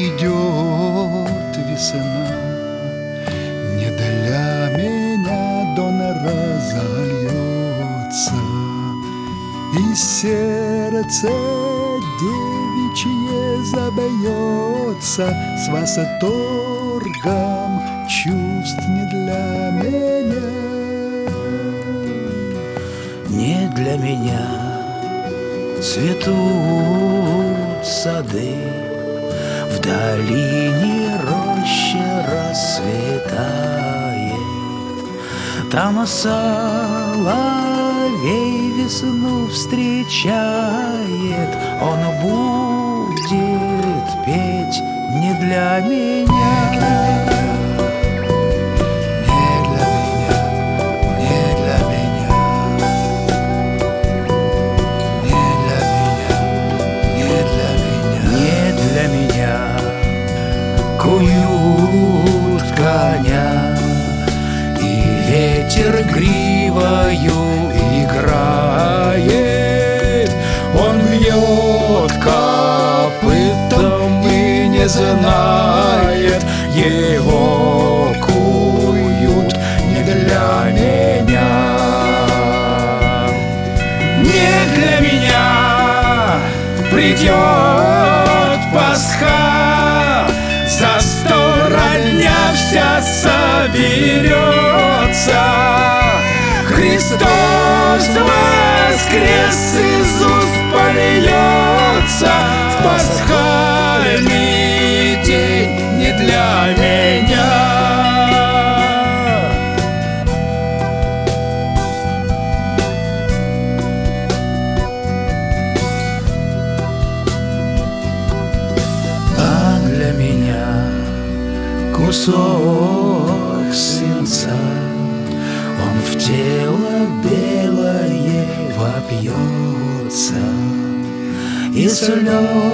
придет весна, не для меня дон разольется, и сердце девичье забьется с восторгом чувств не для меня. Не для меня цветут сады, в долине роща расцветает. Там соловей весну встречает, он будет петь не для меня. Куют коня, и ветер гривою играет. Он бьет копытом и не знает, его куют не для меня. Не для меня придет Пасха, за 100 родня вся соберется. Христос воскрес, из уст польется в пасхальный день не для меня. Кусок свинца, он в тело белое вопьется, и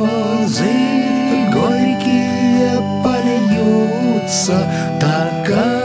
слезы горькие польются, такая